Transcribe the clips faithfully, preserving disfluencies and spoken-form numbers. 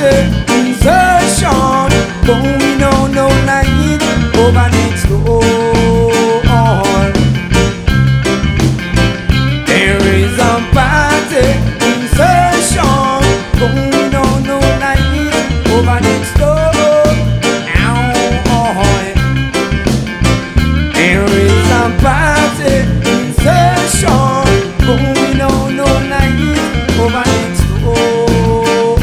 party insertion going on all night over next door. There is a party insertion going on all night over next door. There is a party insertion going on all night over next door.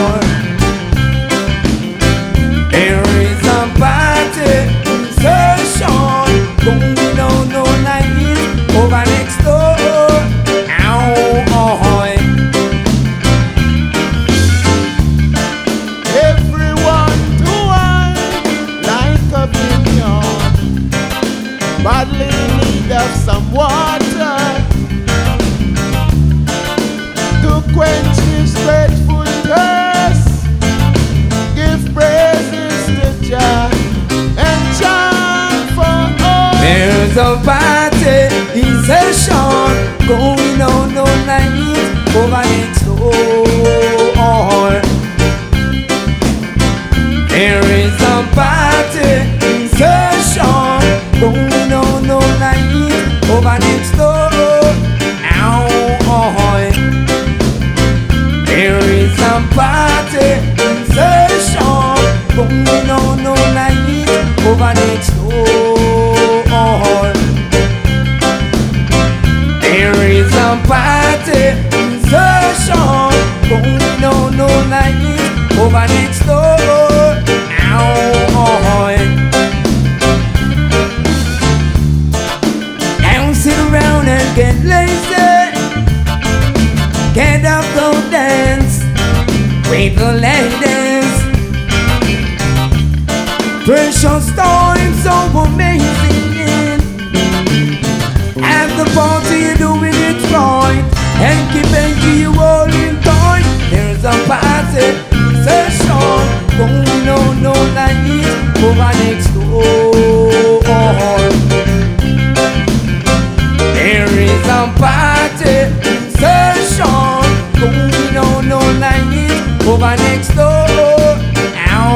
There is a party insertion going on all night over next door. Everyone to wine like a vineyard, badly in need of some water to quench this grateful thirst. Give praises to Jah and chant for all. There's a party insertion going on all night over next door. There is a party insertion going on all night over next door. There is a party insertion going on all night over next door. There is a party insertion going on all night over next door. Don't sit around and get lazy. Get up, go dance with the ladies. Precious time, so amazing. At the party, you're doing it right. Hanky panky, you all in time. There's a party session going on all night over next door. There is a party session going on all night over next door. Ow,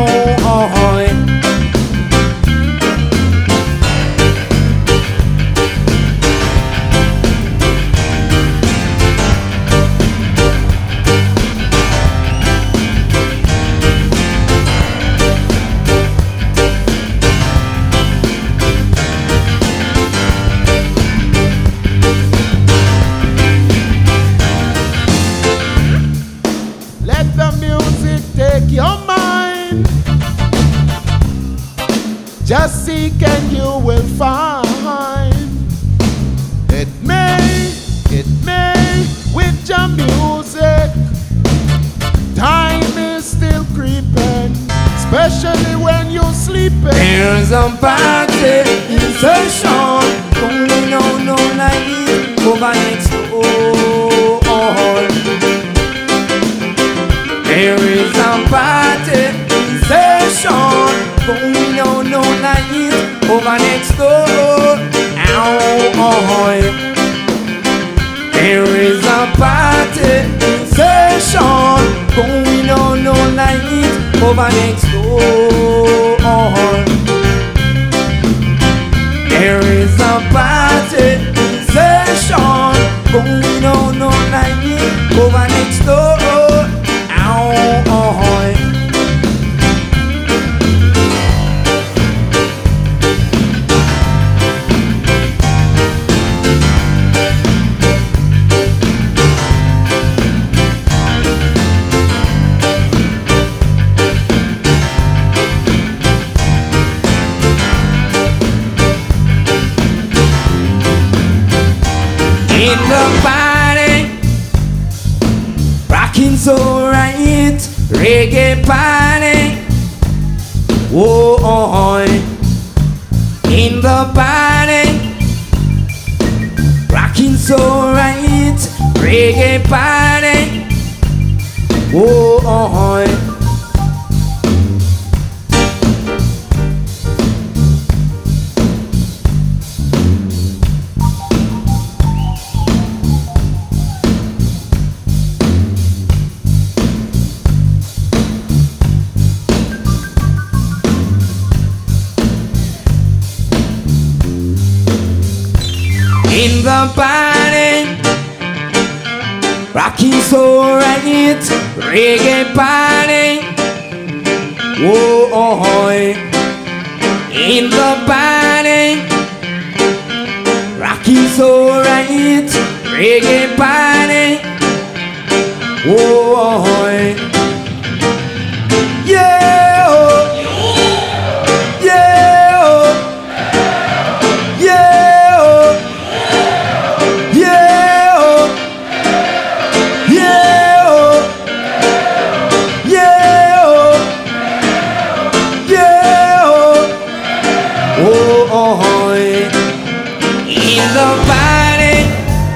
Let the music take your mind. Just seek and you will find. It may, it may, with your music, time is still creeping, especially when you're sleeping. there's a party insertion going on all night over next door. There is a party session going on all night over next door. Ow, there is a party session going on all night over next door. There is a party session going on all night over next door. In the party, rocking so right, reggae party. Whoa, in the party, rocking so right, reggae party. Whoa. the party, rocking so right, reggae party. Oh, oh, in the party, rocking so right, reggae party. Oh, oh, yeah, oh, yeah, oh, yeah, oh, yeah, oh, yeah, oh, yeah, oh, yeah, oh, oh, oh, in the party.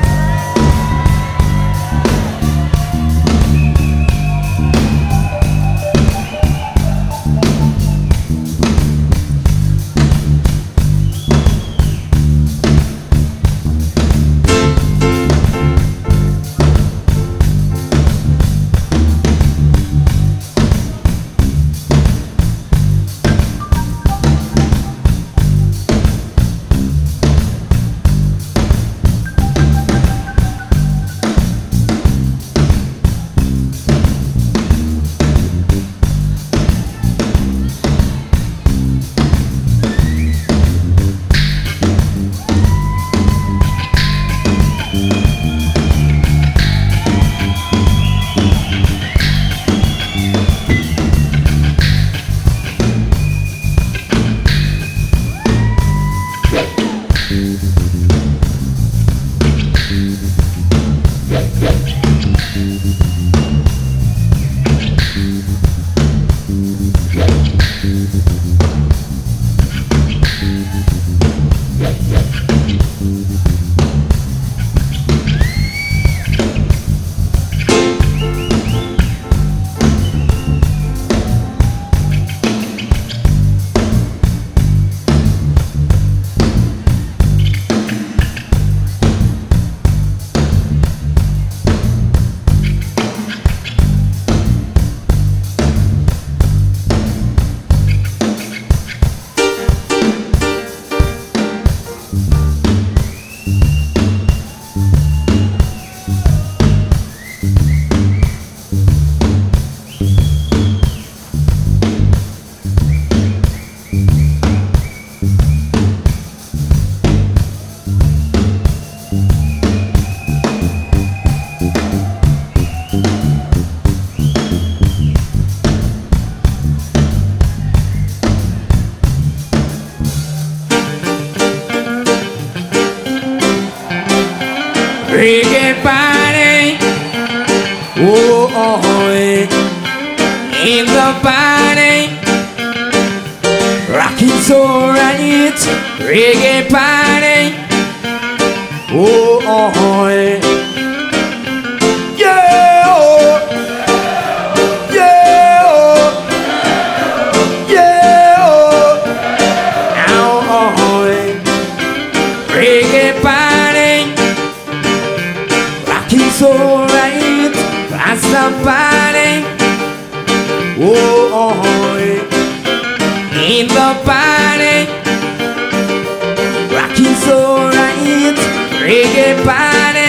Reggae party, oh, oh, oh, in the party, rocking so right, reggae party, oh, oh, oh, yeah, oh, yeah, oh, yeah, oh, ow, oh, oh, reggae party. So right, that's the party. Oh, oh, oh, in the party, rocking so right, reggae party.